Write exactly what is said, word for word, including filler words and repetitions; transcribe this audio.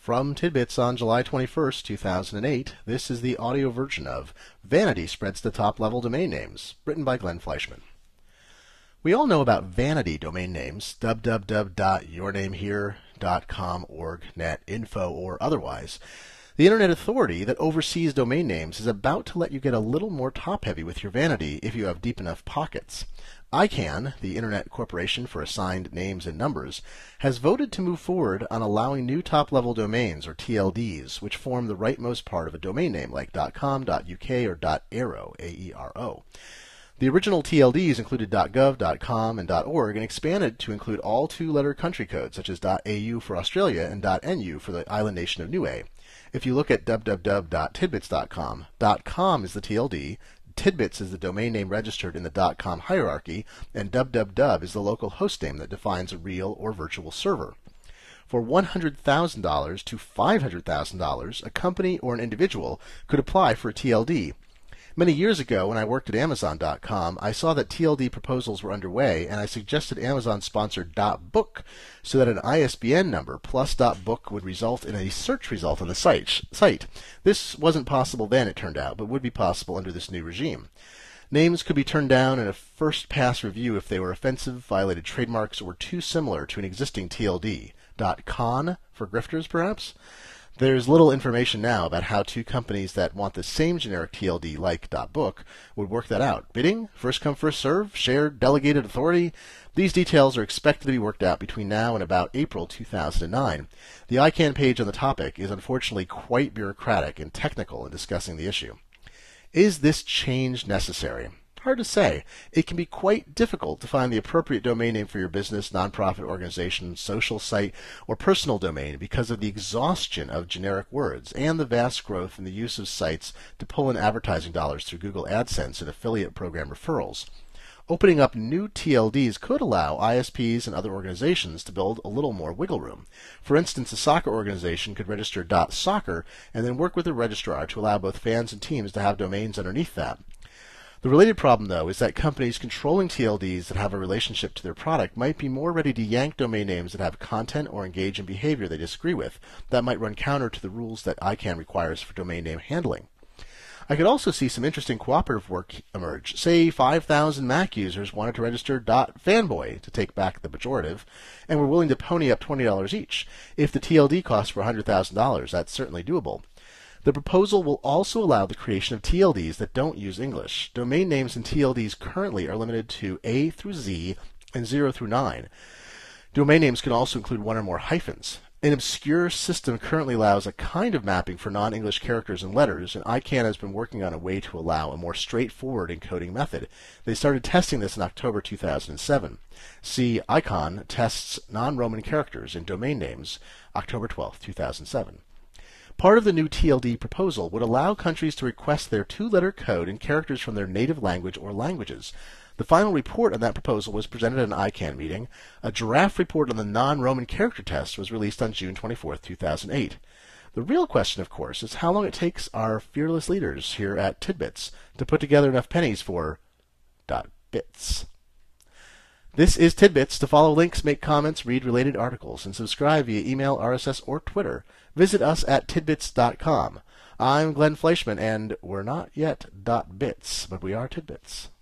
From Tidbits on July twenty-first, two thousand eight, this is the audio version of Vanity Spreads to Top-Level Domain Names, written by Glenn Fleischman. We all know about vanity domain names, w w w dot your name here dot com, org, net, info, or otherwise. The Internet Authority that oversees domain names is about to let you get a little more top-heavy with your vanity if you have deep enough pockets. I CANN, the Internet Corporation for Assigned Names and Numbers, has voted to move forward on allowing new top-level domains, or T L Ds, which form the rightmost part of a domain name, like .com, .uk, or .aero, A E R O. The original T L Ds included .gov, .com, and .org, and expanded to include all two-letter country codes, such as .au for Australia and .nu for the island nation of Niue. If you look at w w w dot tidbits dot com, .com is the T L D, Tidbits is the domain name registered in the .com hierarchy, and www is the local host name that defines a real or virtual server. For one hundred thousand dollars to five hundred thousand dollars, a company or an individual could apply for a T L D. Many years ago, when I worked at Amazon dot com, I saw that T L D proposals were underway, and I suggested Amazon sponsor .book so that an I S B N number plus .book would result in a search result on the site. site. This wasn't possible then, it turned out, but would be possible under this new regime. Names could be turned down in a first-pass review if they were offensive, violated trademarks, or were too similar to an existing T L D. .con for grifters, perhaps? There's little information now about how two companies that want the same generic T L D, like .book, would work that out. Bidding? First come, first serve? Shared delegated authority? These details are expected to be worked out between now and about April two thousand nine. The I CANN page on the topic is unfortunately quite bureaucratic and technical in discussing the issue. Is this change necessary? Hard to say. It can be quite difficult to find the appropriate domain name for your business, nonprofit organization, social site, or personal domain because of the exhaustion of generic words and the vast growth in the use of sites to pull in advertising dollars through Google AdSense and affiliate program referrals. Opening up new T L Ds could allow I S Ps and other organizations to build a little more wiggle room. For instance, a soccer organization could register .soccer and then work with a registrar to allow both fans and teams to have domains underneath that. The related problem, though, is that companies controlling T L Ds that have a relationship to their product might be more ready to yank domain names that have content or engage in behavior they disagree with. That might run counter to the rules that I CANN requires for domain name handling. I could also see some interesting cooperative work emerge. Say five thousand Mac users wanted to register .fanboy, to take back the pejorative, and were willing to pony up twenty dollars each. If the T L D costs were one hundred thousand dollars, that's certainly doable. The proposal will also allow the creation of T L Ds that don't use English. Domain names in T L Ds currently are limited to A through Z and zero through nine. Domain names can also include one or more hyphens. An obscure system currently allows a kind of mapping for non-English characters and letters, and I CANN has been working on a way to allow a more straightforward encoding method. They started testing this in October two thousand seven. See ICON tests non-Roman characters in domain names, October twelfth, two thousand seven. Part of the new T L D proposal would allow countries to request their two-letter code in characters from their native language or languages. The final report on that proposal was presented at an I CANN meeting. A draft report on the non-Roman character test was released on June twenty-fourth, two thousand eight. The real question, of course, is how long it takes our fearless leaders here at Tidbits to put together enough pennies for .bits. This is Tidbits. To follow links, make comments, read related articles, and subscribe via email, R S S, or Twitter. Visit us at tidbits dot com. I'm Glenn Fleischman, and we're not yet .bits, but we are Tidbits.